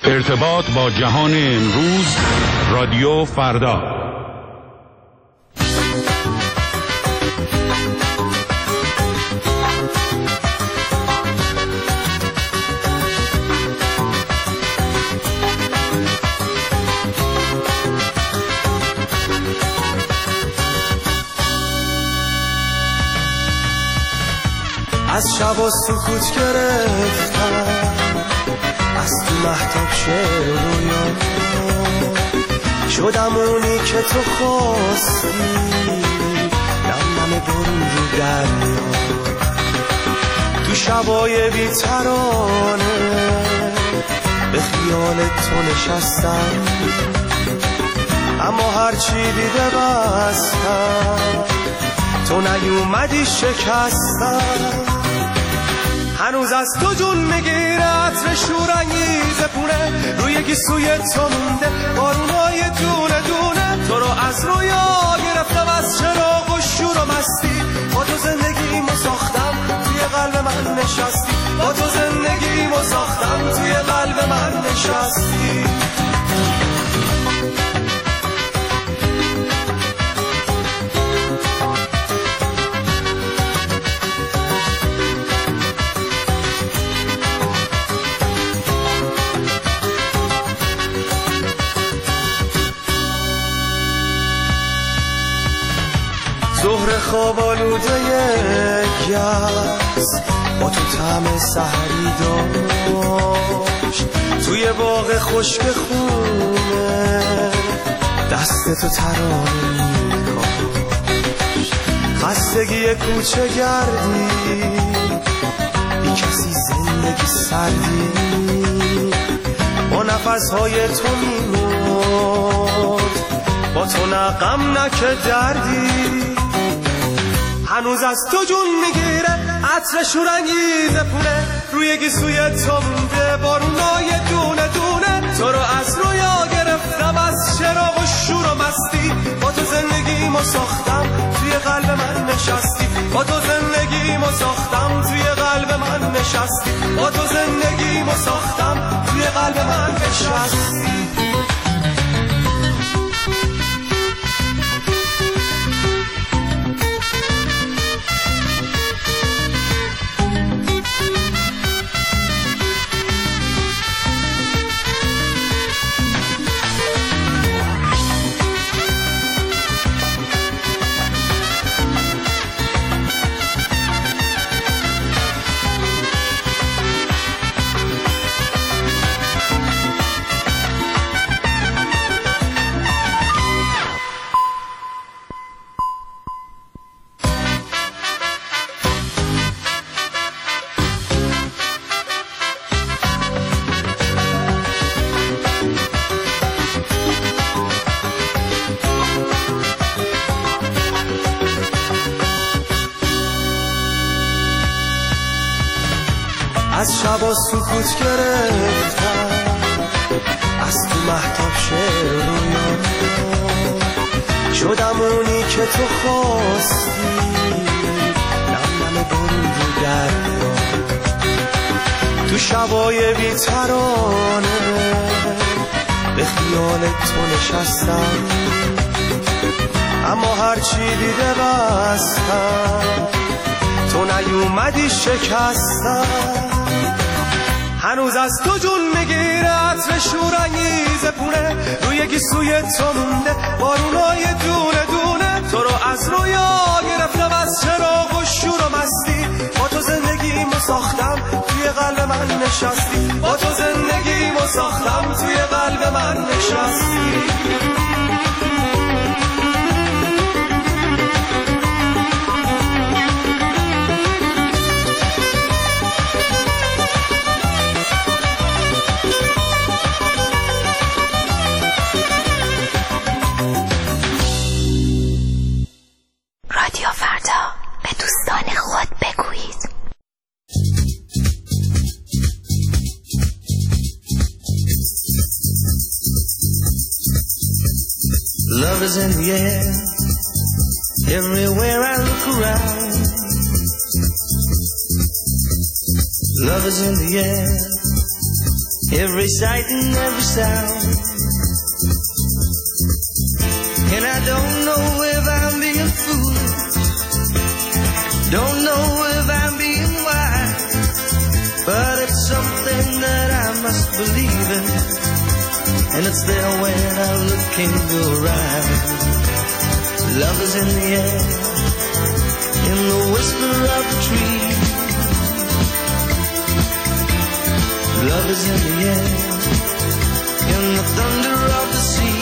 ارتباط با جهان امروز، رادیو فردا. از شب و سکوت گرفتم، از تو مهتاب شعر و رویا شدم اونی که تو خواستی، نم نم بارون رو دریا، تو شبای بی‌ترانه به خیال تو نشستم، اما هرچی دیده بستم، تو نیومدی شکستم. هنوز از تو جون میگیره عطر شورانگیز پونه، روی گیسوی تو مونده بارونای دونه دونه، تو رو از رویا گرفتم، از چراغ و شور و مستی، با تو زندگیمو ساختم، توی قلب من نشستی، با تو زندگیمو ساختم، توی قلب من نشستی. ظهر خواب آلوده گس با تو طعم سحری داشت، توی باغ خشک خونه دست تو ترانه می‌کاشت، خستگی کوچه گردی بی کسی زندگی سردی، با نفسهای تو میمرد، با تو نه غم نه که دردی. هنوز از تو جون میگیره عطر شورانگیز پونه، روی گیسوی تو مونده بارونای دونه دونه، تو رو از رویا گرفتم، از چراغ و شور و مستی، با تو زندگیمو ساختم، توی قلب من نشستی، با تو زندگیمو ساختم، توی قلب من نشستی، با تو زندگیمو ساختم، توی قلب من نشستی. از شبا سکوت گرفتم، از تو مهتاب شعر رویا شدم اونی که تو خواستی، نم نم بارون رو دریا، تو شبای بی‌ترانه به خیال تو نشستم، اما هرچی دیده بستم، تو نیومدی شکستم. هنوز از تو جون میگیره عطر شورانگیز پونه، روی گیسوی تو مونده بارونای دونه دونه، تو رو از رویا گرفتم، از چراغ و شور و مستی، با تو زندگیمو ساختم، توی قلب من نشستی، با تو زندگیمو ساختم، توی قلب من نشستی. Love is in the air, everywhere I look around. Love is in the air, every sight and every sound. And I don't know if I'm being foolish, don't know if I'm being wise, but it's something that I must believe in, and it's there when I look in your eyes. Love is in the air, in the whisper of the tree. Love is in the air, in the thunder of the sea.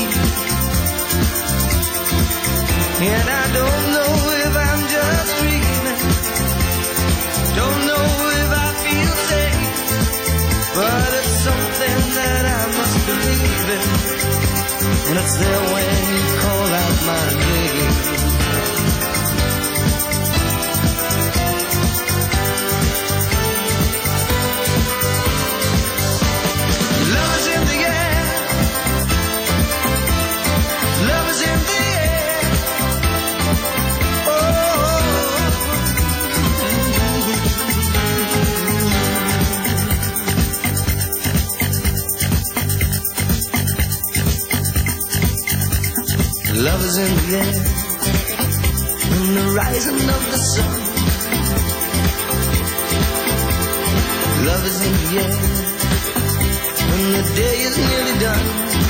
And I don't know if I'm just dreaming, don't know if I feel safe, but it's something that I must believe in, and it's there when you call out my name. Love is in the air, love is in the air. Love is in the air, in the rising of the sun. Love is in the air, when the day is nearly done.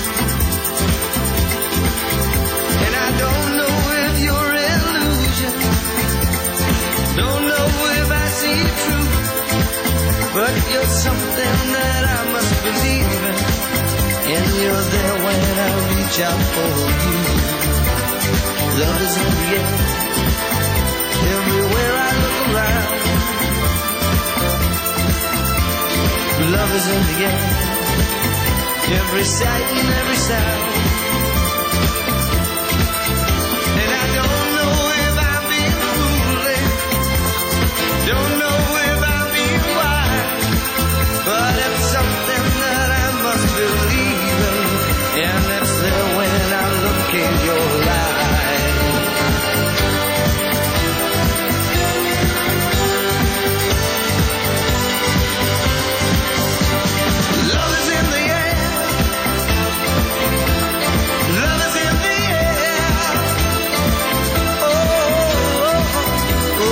And I don't know if you're illusion, don't know if I see it true, but you're something that I must believe in, and you're there when I reach out for you. Love is in the air, everywhere I look around. Love is in the air, every sight and every sound. And I don't know if I'm being foolish, don't know if I'm being wise, but it's something that I must believe in, and it's there when I look in your eyes. Love is in the air, love is in the air. Oh, oh, oh,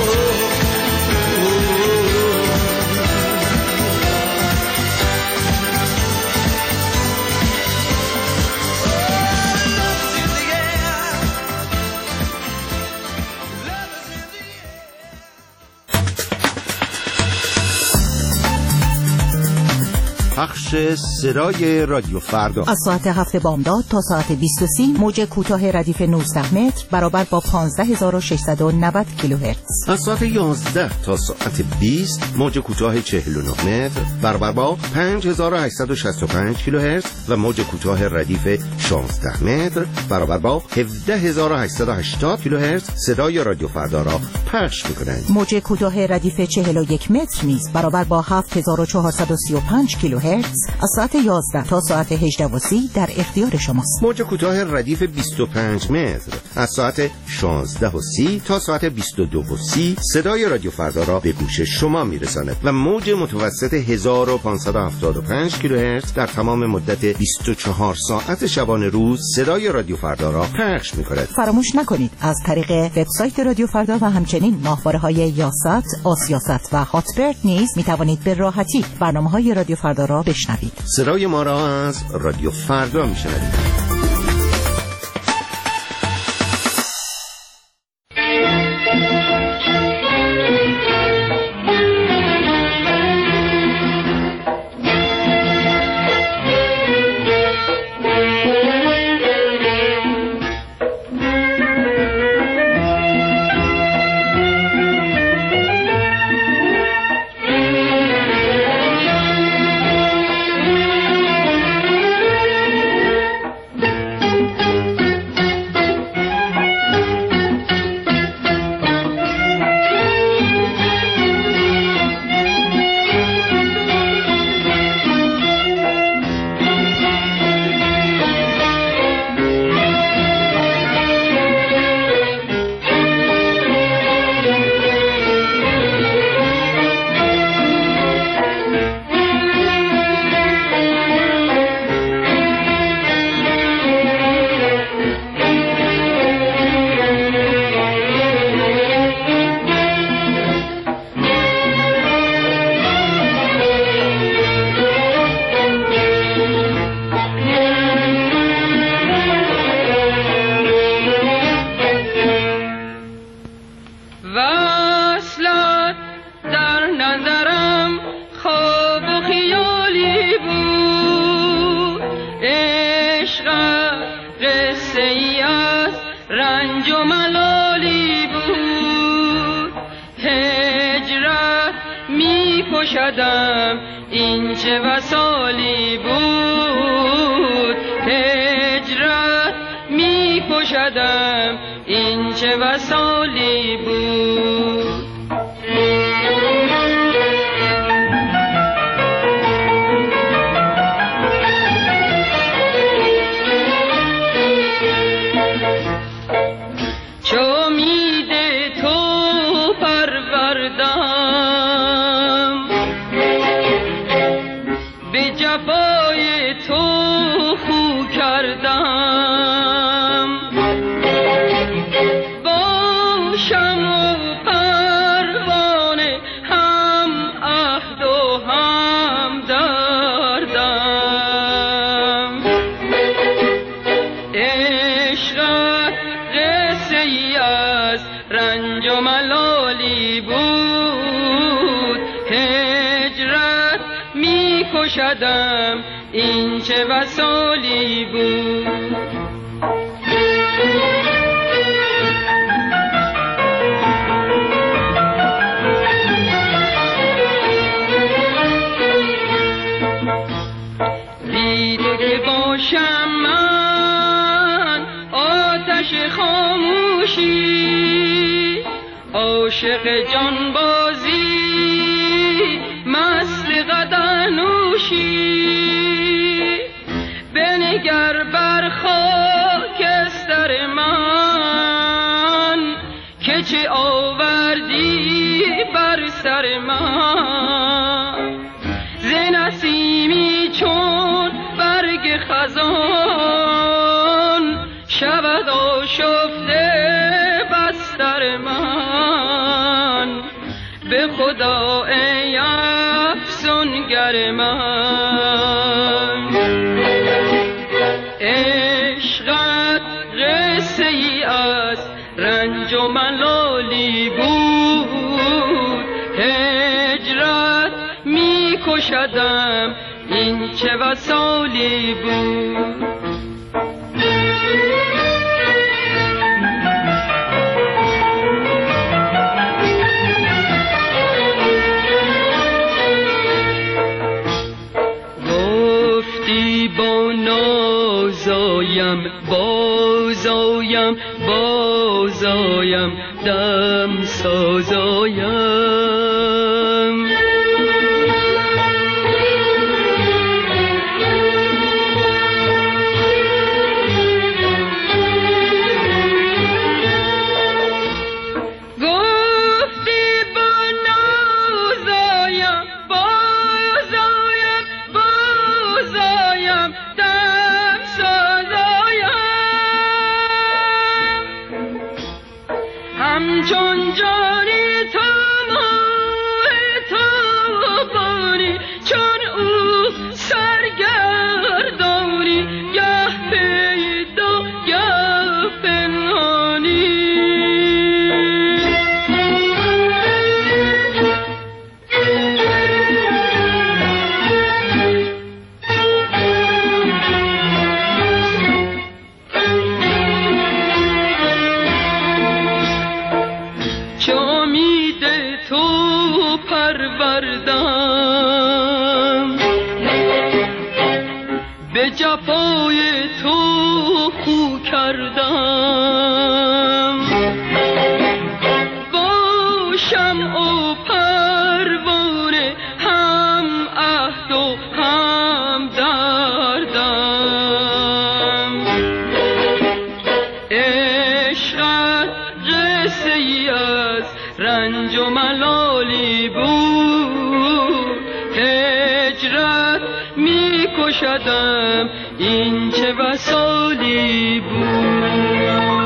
پخش صدای رادیو فردا از ساعت 7 بامداد تا ساعت 20:30 موج کوتاه ردیف 19 متر برابر با 15690 کیلوهرتز. از ساعت 11 تا ساعت 20 موج کوتاه 49 متر برابر با 5865 کیلوهرتز و موج کوتاه ردیف 16 متر برابر با 17880 کیلوهرتز صدای رادیو فردا را پخش می‌کنند. موج کوتاه ردیف 41 متر نیز برابر با 7435 کیلوهرتز از ساعت 11 تا ساعت 18:30 در اختیار شماست. موج کوتاه ردیف 25 متر از ساعت 16:30 تا ساعت 22:30 صدای رادیو فردا را به گوش شما میرساند و موج متوسط 1575 کیلوهرتز در تمام مدت 24 ساعت شبانه روز صدای رادیو فردا را پخش می‌کند. فراموش نکنید از طریق وبسایت رادیو فردا و همچنین ماهواره‌های یاست، آسیاست و هاتبرد نیز می‌توانید به راحتی برنامه‌های رادیو فردا را بشنوید. صدای ما را از رادیو فردا میشنوید. کشدم این چه وصالی بود، هجرت می کشدم این چه وصالی بود. کشدم این چه وصالی بود. دیده که باشم من آتش خاموشی، عاشق جانبازی مست قدح نوشی، بنگر بر خاکستر من که چه آوردی بر سر من، ز نسیمی چون برگ خزان شود آشفته بستر من، به خدا ای افسونگر من، عشقت قصه ای از رنج و ملالی بود، هجرت می کشدم این چه وصالی بود. بازایم دم سازایم، گفتی با نازایم بازایم دم سازایم، همچون جانی تو باری، چون او سرگردانی گه پیدا گه پنهانی، به جفای تو خو کردم، باشم و پروانه هم عهد و هم دردم، عشقت قصه ای از رنج و ملالی بود، هجرت می کشدم این چه وصالی بود.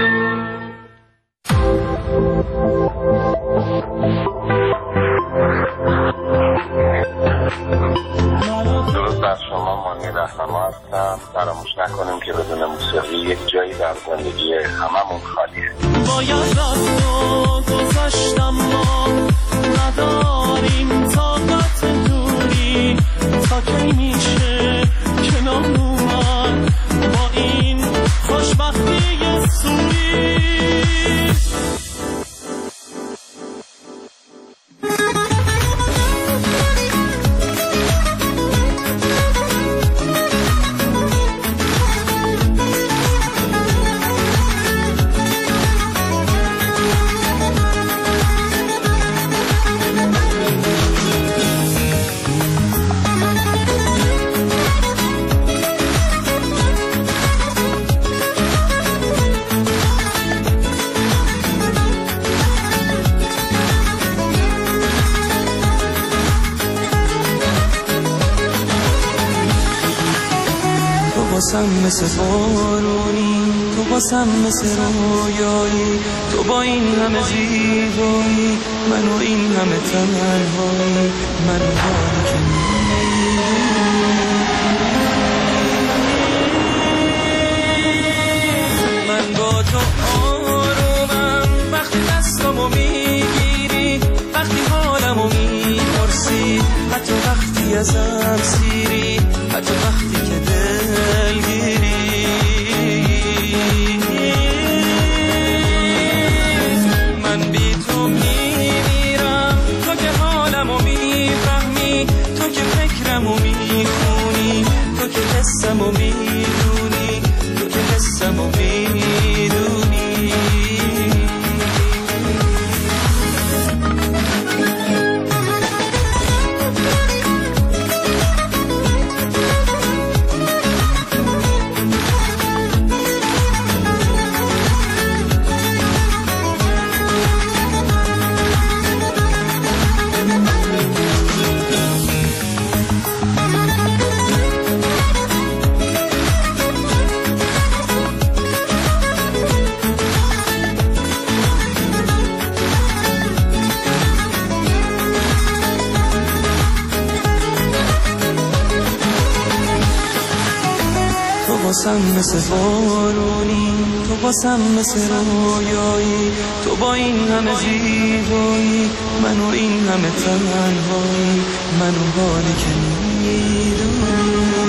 درود بر شما، مانی رهنما هستم. فراموش نکنیم که بدون موسیقی یک جایی در زندگی هممون خالیه. باید رفت و گذشتم، ما نداریم طاقت دوری، تا کی میشه کنار اومد با این خوشبختی سوری. باسم مثل بارونی، تو باسم مثل رویایی، تو با این همه زیبایی، من و این همه تنهایی، من حالی که من با تو آرومم وقتی دستمو میگیری، وقتی حالمو میپرسی، حتی وقتی ازم سیری، حتی وقتی که دلگیری. من بی تو میمیرم، تو که حالمو میفهمی، تو که فکرمو میخونی، تو که حسمو میدونی، تو که حسمو میدونی. باسم مثل بارونی، تو باسم مثل رویایی، تو با این همه زیبایی، من و این همه تنهایی، من و حالی که میدونی.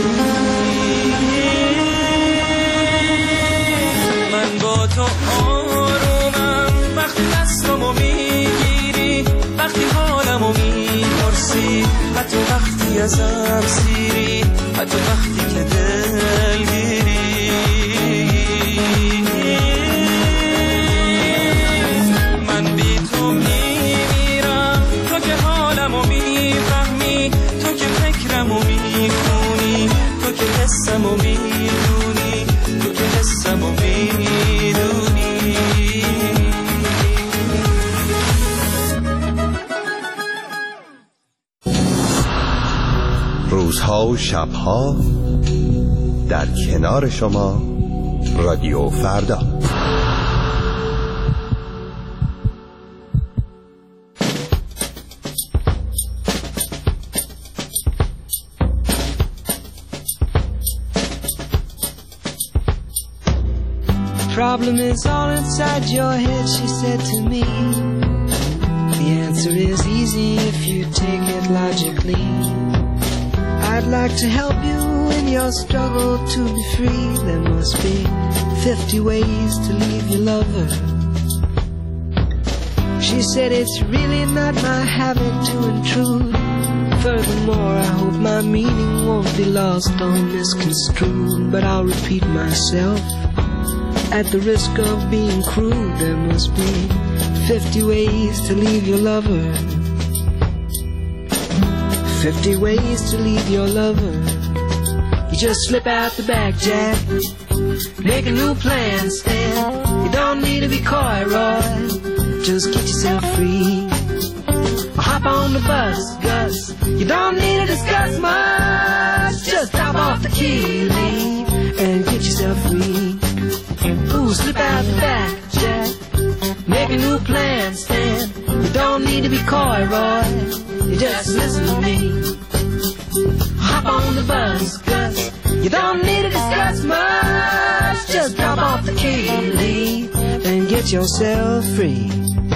من با تو آرومم وقتی دستمو میگیری، وقتی حالمو میپرسی، حتی وقتی ازم سیری، حتی وقتی که دلگیری. من بی تو میمیرم، تو که حالمو میفهمی، تو که فکرمو میخونی، تو که حسمو میدونی، تو که حسمو میدونی. روزها و شبها در کنار شما رادیو فردا. Problem is all inside your head, she said to me. The answer is easy if you take it logically. I'd like to help you in your struggle to be free. There must be 50 ways to leave your lover. She said it's really not my habit to intrude. Furthermore, I hope my meaning won't be lost or misconstrued. But I'll repeat myself at the risk of being crude. There must be 50 ways to leave your lover. 50 ways to leave your lover. You just slip out the back, Jack. Make a new plan, Stan. You don't need to be coy, Roy. Just get yourself free. Hop on the bus, Gus. You don't need to discuss much. Just drop off the key, leave, and get yourself free. Ooh, slip out the back, Jack. Make a new plan, Stan. You don't need to be coy, Roy. You just listen to me. Hop on the bus, Gus. You don't need to discuss much. Just drop off the key, leave, and get yourself free.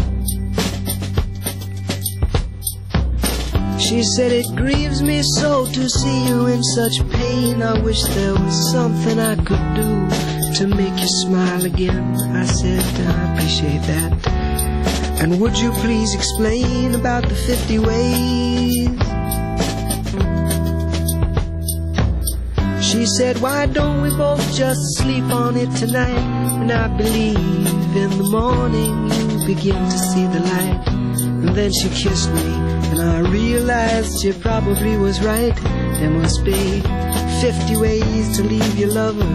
She said it grieves me so to see you in such pain. I wish there was something I could do to make you smile again. I said I appreciate that. And would you please explain about the 50 ways? She said, why don't we both just sleep on it tonight? And I believe in the morning you begin to see the light. And then she kissed me, and I realized she probably was right. There must be 50 ways to leave your lover.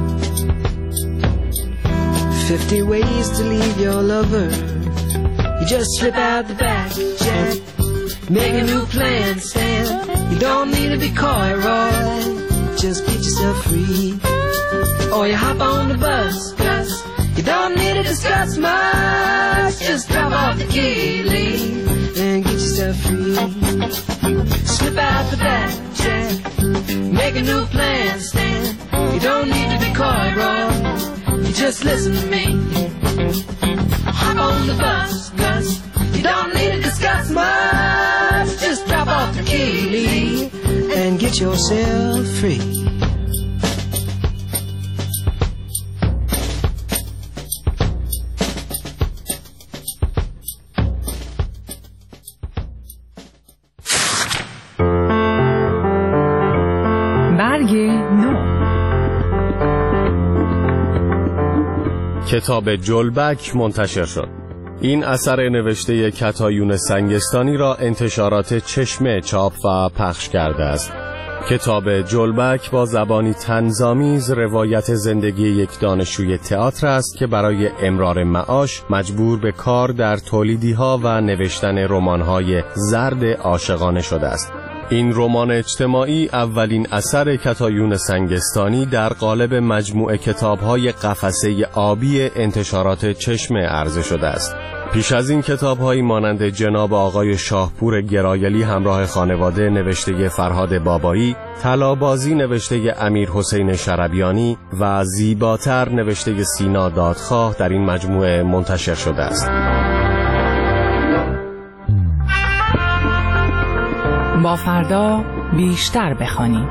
50 ways to leave your lover. You just slip out the back, Jack. Make a new plan, Stan. You don't need to be coy, Roy. Just get yourself yourself free. Or you hop on the bus, cause you don't need to discuss much. Just drop off the key, leave, and get yourself free. Slip out the back, check, make a new plan, stand. You don't need to be coy, bro. You just listen to me. Hop on the bus, cause you don't need to discuss much. Just drop off the key, leave, and get yourself free. کتاب جلبک منتشر شد. این اثر نوشته کتایون سنگستانی را انتشارات چشمه چاپ و پخش کرده است. کتاب جلبک با زبانی طنزآمیز روایت زندگی یک دانشجوی تئاتر است که برای امرار معاش مجبور به کار در تولیدی‌ها و نوشتن رمان‌های زرد عاشقانه شده است. این رمان اجتماعی اولین اثر کتایون سنگستانی در قالب مجموعه کتاب‌های قفسه آبی انتشارات چشمه عرضه شده است. پیش از این کتاب‌هایی مانند جناب آقای شاهپور گرایلی همراه خانواده نوشته فرهاد بابایی، طلابازی نوشته امیر حسین شربیانی و زیباتر نوشته سینا دادخواه در این مجموعه منتشر شده است. با فردا بیشتر بخوانیم.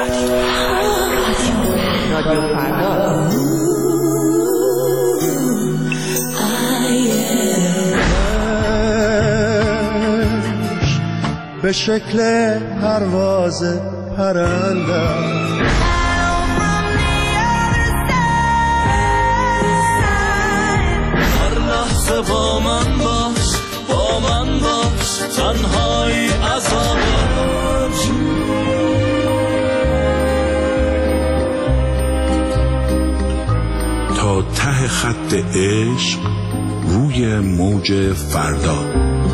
رادیو فردا. به شکل پرواز پرنده با من باش تنهایی عذابش تا ته خط عشق روی موج فردا.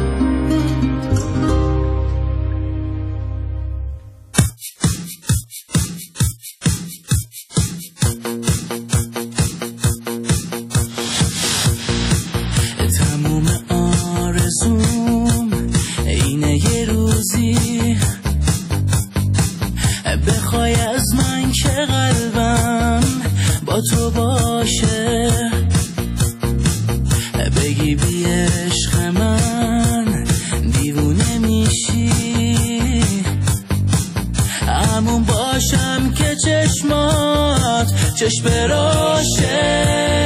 چشم براشه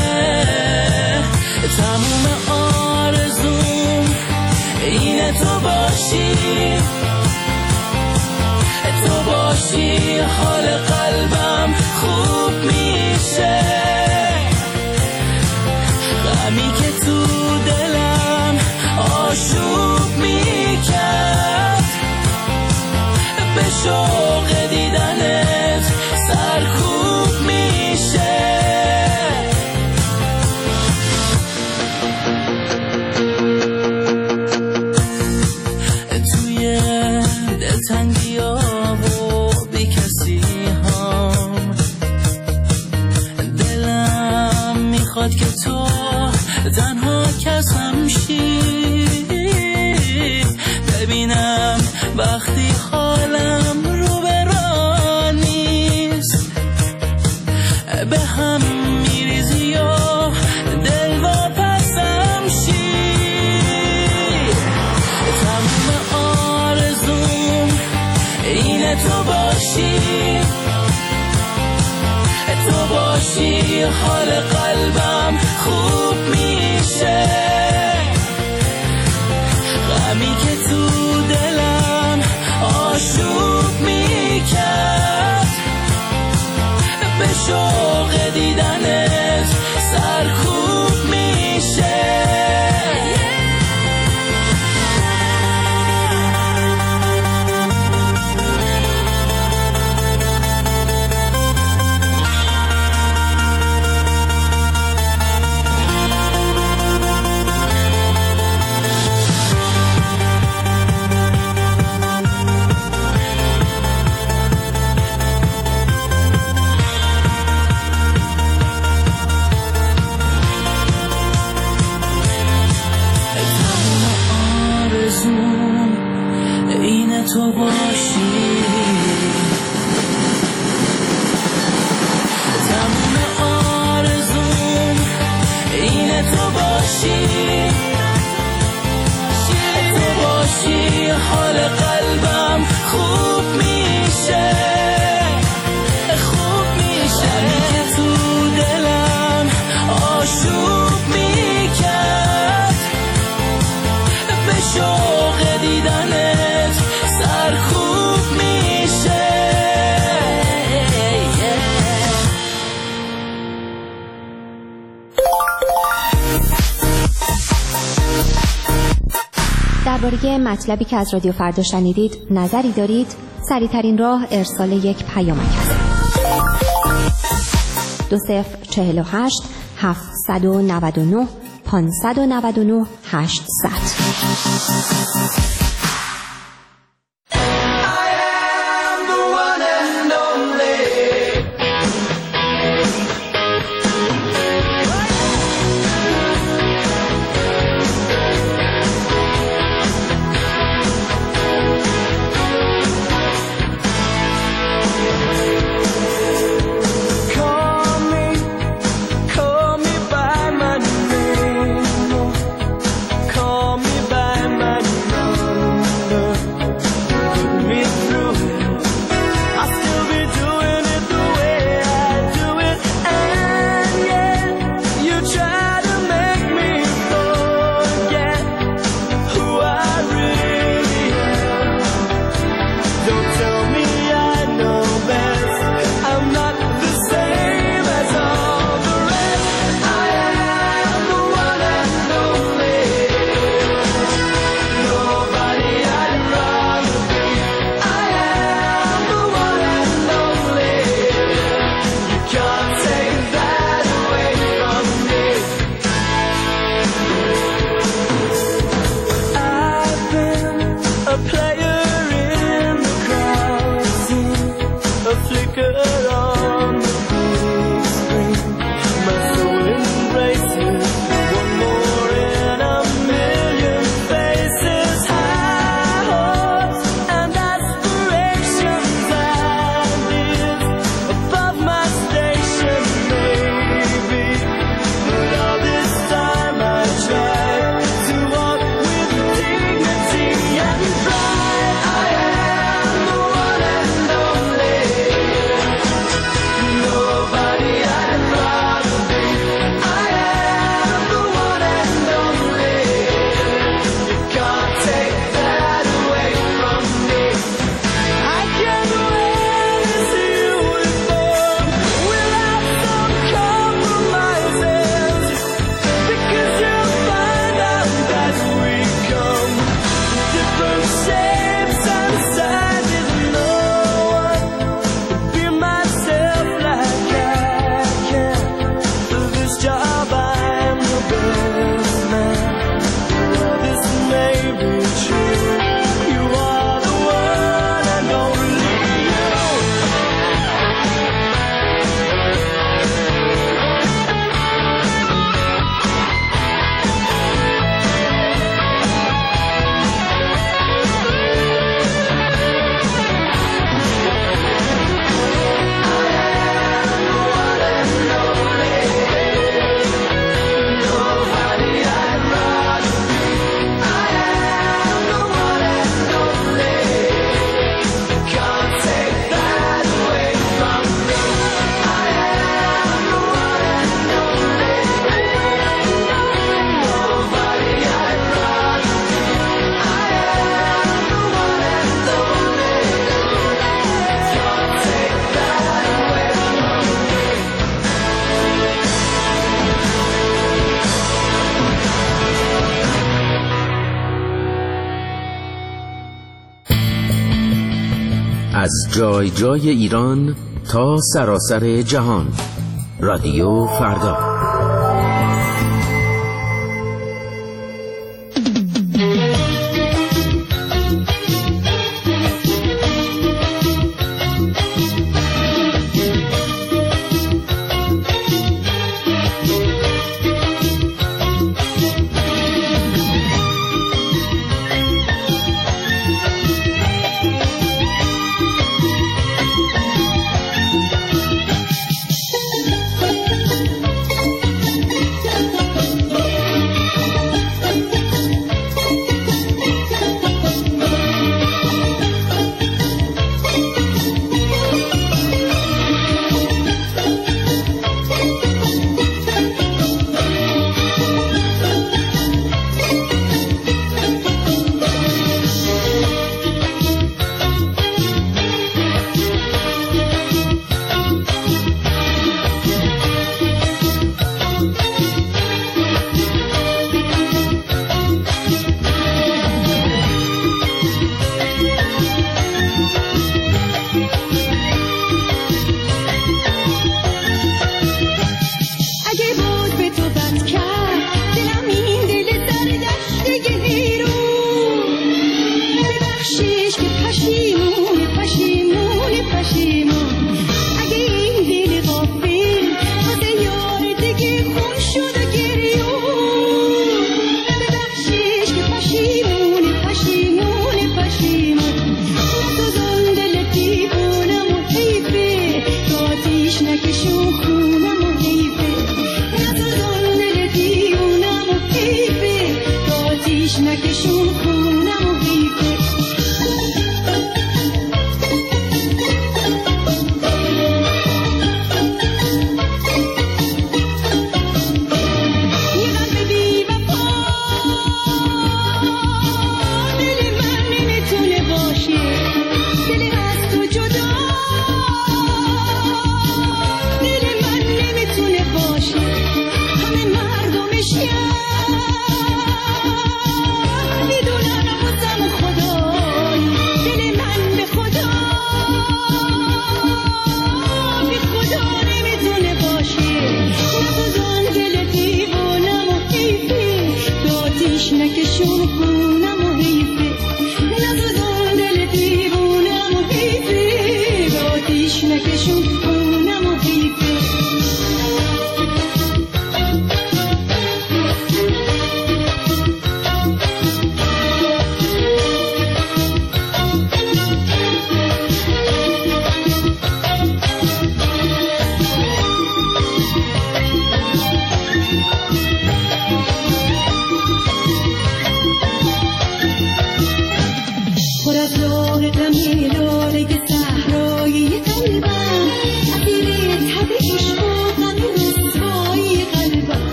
تموم آرزوم اینه تو باشی حال قلبم خوب میشه غمی که تو دلم آشوب میکرد به شوق دیدنت سرکوب میشه توی دلتنگی ها و بی کسی هم دلم میخواد که تو تنها کسم شی ببینم وقتی حالم رو برا نیست به هم میریزی و دل واپسم شی تمام آرزوم اینه تو باشی حال قلبم خوب میشه غمی که تو دلم آشوب میکرد به شوق دیدنت سرکوب میشه تو باشی تمام آرزوم اینه تو باشی حال قلبم خوب میشه که تو دلم آشوب میکرد به شوق دیدنت سرکوب میشه درباره مطلبی که از رادیو فردا شنیدید نظری دارید؟ سریع‌ترین راه ارسال یک پیامک است. 2048 799 599 800. Call me by my name. از جای جای ایران تا سراسر جهان. رادیو فردا.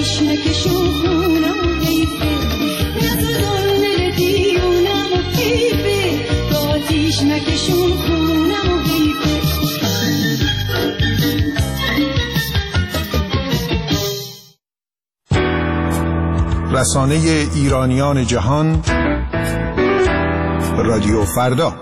آتیشنکشون خونم و حیفه نزدن دل دیونم و حیفه تو آتیشنکشون خونم و حیفه. رسانه ایرانیان جهان رادیو فردا.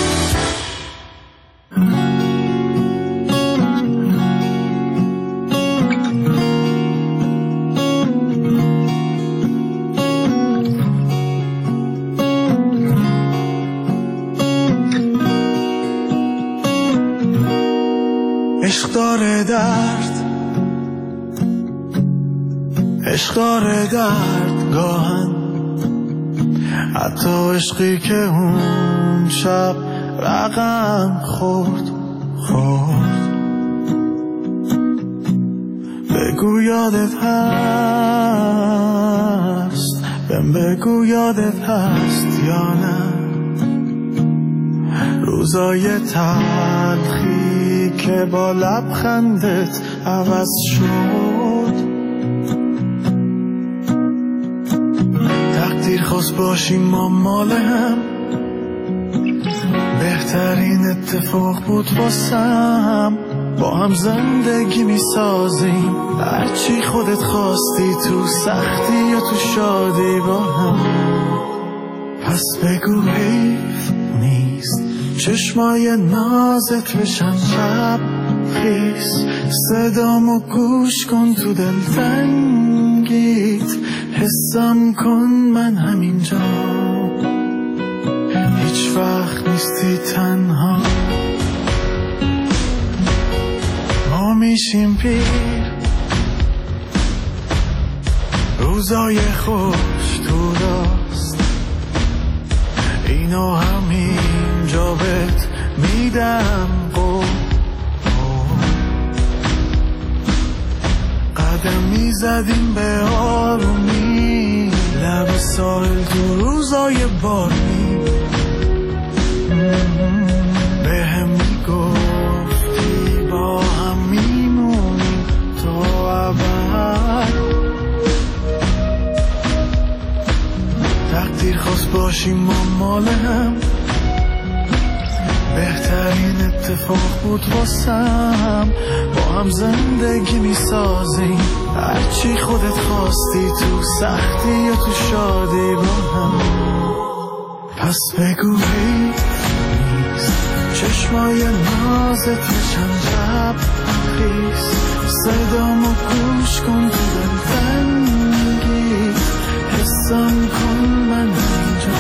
عشق داره درد، عشق داره درد گاهن، حتی عشقی که اون شب رقم خورد. بگو یادت هست، بگو یادت هست یا نه روزای تلخی که با لبخندت عوض شد. تقدیر خواست باشیم ما مال هم، بهترین اتفاق بود واسم. با هم زندگی می سازیم هرچی خودت خواستی، تو سختی یا تو شادی با هم. پس بگو حیف نیست چشمای نازت بشن شب خیس، صدامو گوش کن تو دل تنگیت، حسم کن من همینجا، هیچ وقت نیستی تنها. ما میشیم پیر، روزای خوش تو راست، اینو همینجا بهت میدم قول. قدم میزدیم به آرومی لب ساحل تو روزای بارمی، به هم میگفتی با هم میمونیم تا ابد. تقدیر خواست باشیم ما مال هم، بهترین اتفاق بود واسم. با هم زندگی میسازیم هرچی خودت خواستی، تو سختی یا تو شادی با هم. پس بگو حیف نیست چشمای نازت بشن شب خیس، صدامو گوش کن تو دل تنگی، حسم کن من اینجا.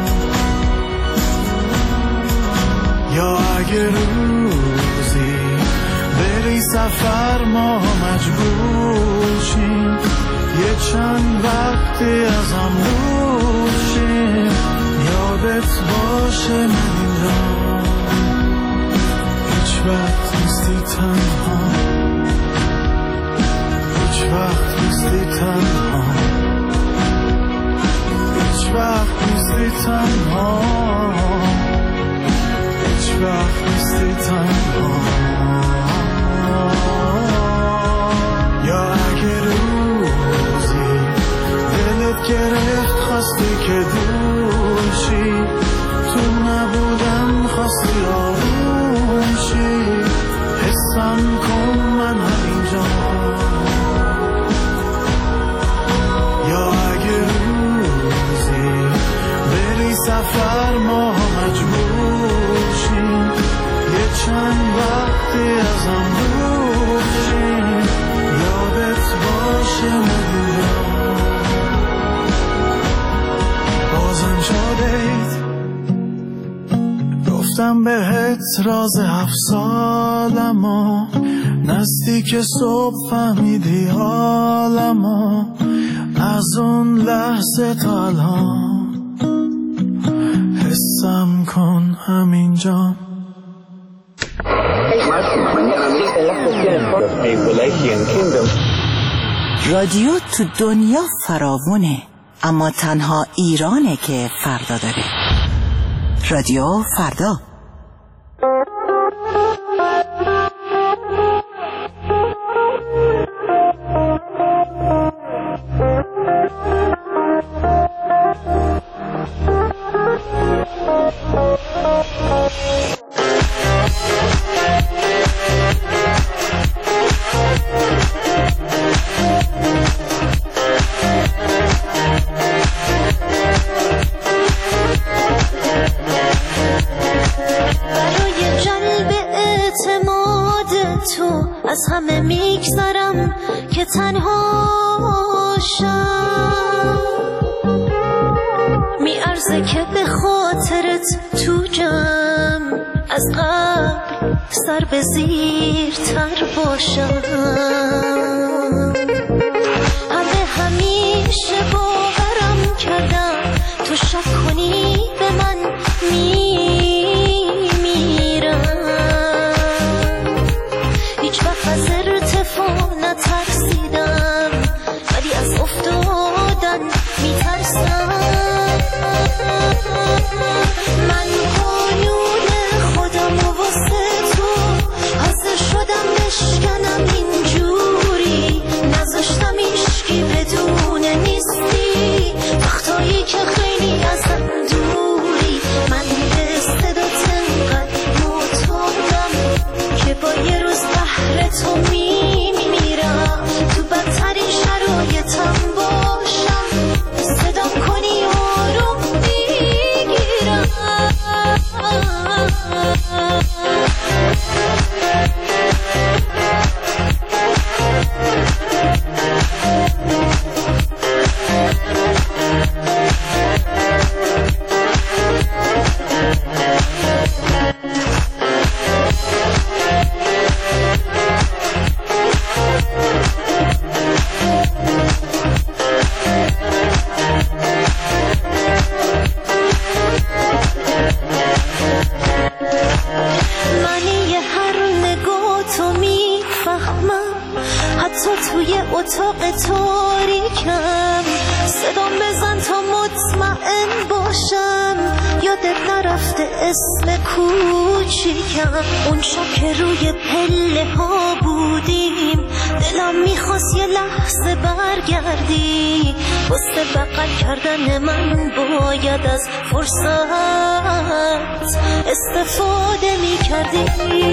یا اگه روزی بری سفر ما مجبور شیم، یه چند وقتی از هم دور شیم، یادت باشه من اینجا، هیچ وقت نیستی تنها، هیچ وقت نیستی تنها، هیچ وقت نیستی تنها، هیچ وقت نیستی تنها. یا اگه روزی دلت گرفت خواستی که دوشی، تو نبودم خواستی آروم شی، حسم کن من همینجا. یا اگه روزی بری سفر ما مجبور شیم، یه چند وقتی ازم دور شیم، یادت باشه مدیرم. بازم شدید گفتم بهت راز 7 سالمو، نزدیک صبح فهمیدی حالمو، از اون لحظه تا الان حسم کن همینجا. رادیو تو دنیا فراوونه، اما تنها ایرانه که فردا داره. رادیو فردا. باشم، میارزه که به خاطرت تو جمع از قبل سر به زیر تر باشم. همه همیشه باورم کردم تو شک کنی به من میمیرم، هیچ وقت از ارتفاع نترسیدم ولی از افتادن میترسم. من قانون خودم و واسه تو حاضر شدم بشکنم اینجوری، نذاشتم ایشکی بدونه نیستی وقتایی که خیلی ازم دوری. من به صدات انقدر معتادم که با یه روز بهر تو میمیرم، تو بدترین شرایطم باشم صدام کنی آروم میگیرم. توی اتاق تاریکم صدام بزن تا مطمئن باشم، یادت نرفته اسم کوچیکم. اون شب که روی پله ها بودیم دلم میخواست یه لحظه برگردی، واسه بغل کردن من باید از فرصت استفاده میکردی.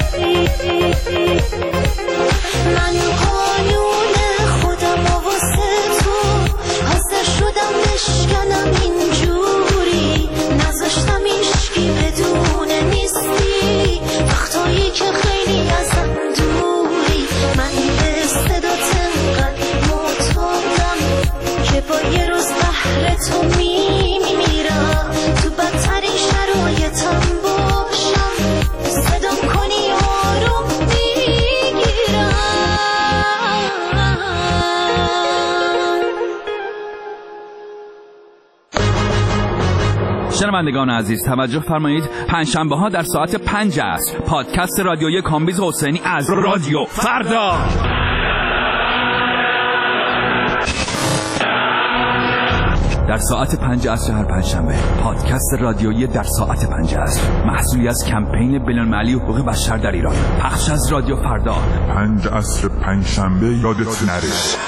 من قانون خودم و واسه تو حاضر شدم بشکنم اینجوری، نذاشتم ایشکی بدونه نیستی وقتایی که خیلی ازم دوری. من به صدات انقدر معتادم که با یه روز بهر تو میمیرم، تو بدترین شرایطم باشم صدام کنی آروم میگیرم. شنوندگان عزیز توجه فرمایید، پنجشنبه ها در ساعت 5 عصر پادکست رادیویی کامبیز حسینی از رادیو فردا. در ساعت 5 عصر هر پنجشنبه پادکست رادیویی در ساعت 5 عصر محصولی از کمپین بین‌المللی حقوق بشر در ایران، پخش از رادیو فردا. 5 عصر پنجشنبه یادت نره.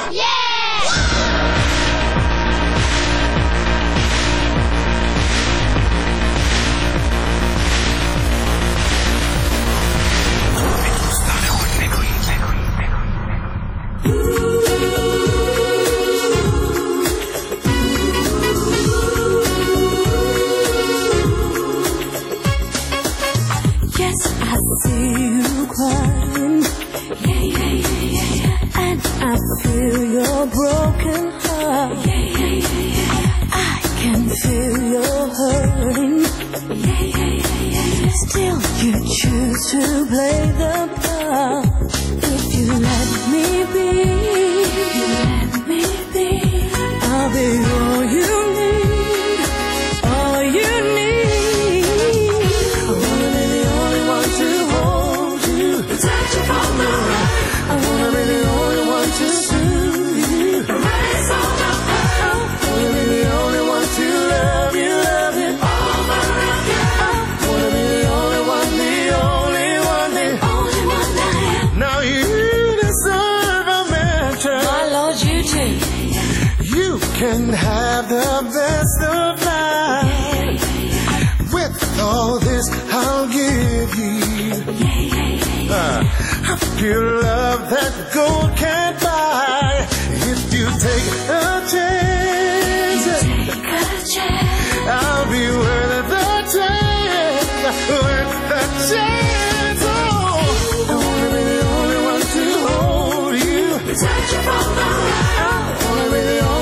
Pure love that gold can't buy. If you take a chance, I'll be worth the chance, worth the chance. Oh, I wanna be the only one to hold you, touch you from the right. I wanna be the only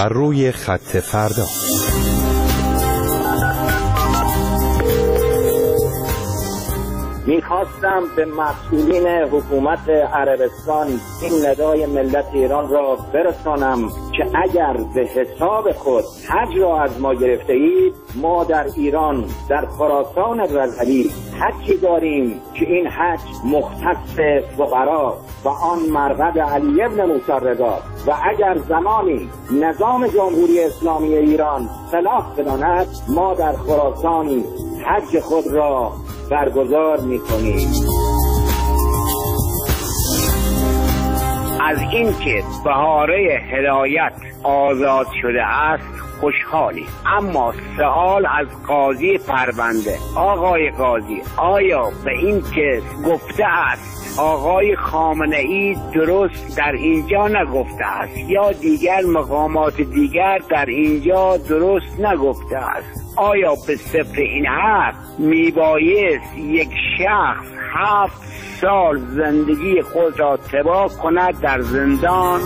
بر روی خط فردا. میخواستم به مسئولین حکومت عربستان این ندای ملت ایران را برسانم که اگر به حساب خود حج را از ما گرفته اید، ما در ایران در خراسان رضوی حجی داریم که این حج مختص فقرا و آن مرقد علی ابن موسی رضا و اگر زمانی نظام جمهوری اسلامی ایران صلاح بداند، ما در خراسان حج خود را برگزار می‌کنیم. از اینکه بهاره هدایت آزاد شده است خوشحالی، اما سوال از قاضی پرونده: آقای قاضی، آیا به این که گفته است آقای خامنه‌ای درست در اینجا نگفته است یا دیگر مقامات دیگر در اینجا درست نگفته است؟ آیا به صفر این حق میبایست یک شخص 7 سال زندگی خود را تباه کند در زندان؟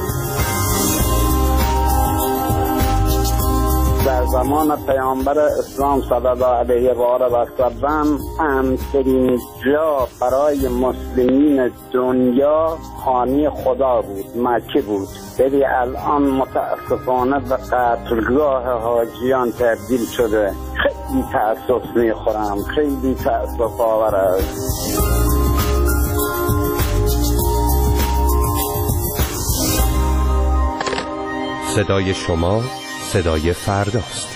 در زمان پیامبر اسلام صلی الله علیه و آله و سلم امن‌ترین جا برای مسلمین دنیا خانه خدا بود، مکه بود. ولی الان متاسفانه به قتلگاه حاجیان تبدیل شده. خیلی تأسف میخورم، خیلی تأسف آور است. صدای شما صدای فرداست.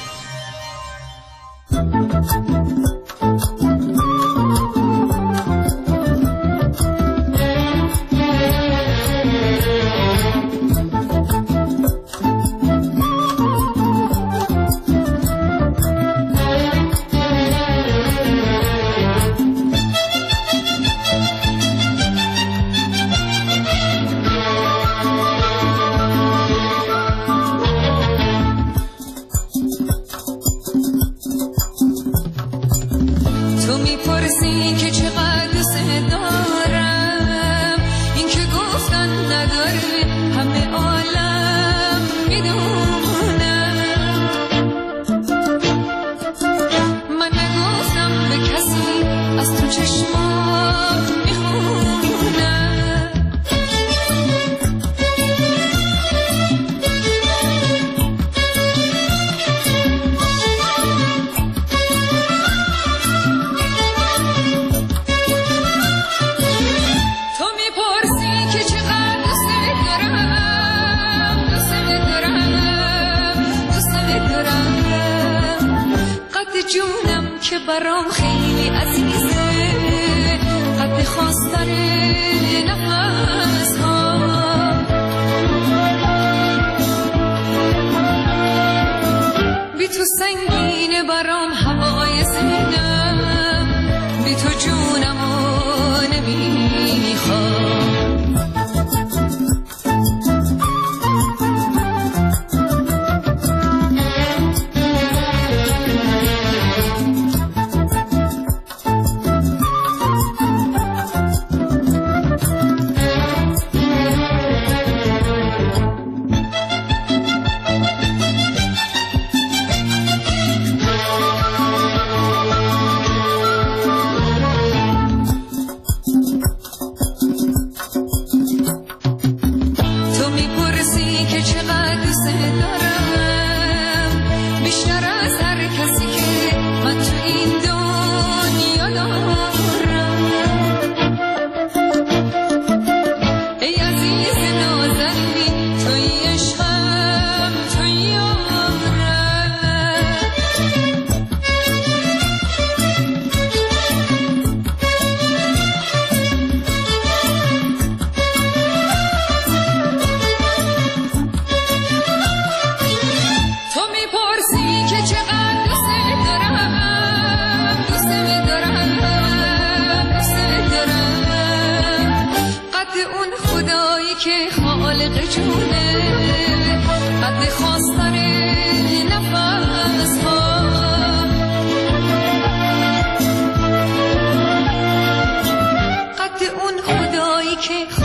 برام خیلی عزیزه، قد خواستن نفس ها. بی تو سنگینه برام هوای زندم، بی تو جونمو نمیخوام. که